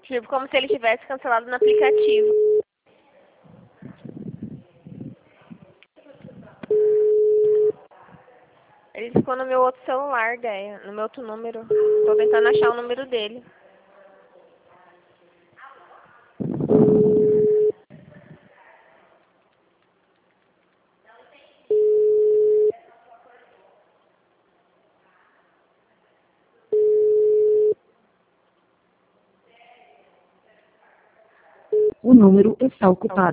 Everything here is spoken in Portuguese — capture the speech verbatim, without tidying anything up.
Tipo, como se ele tivesse cancelado no aplicativo. Ele ficou no meu outro celular, Deia. No meu outro número. Tô tentando achar o número dele. O número está ocupado.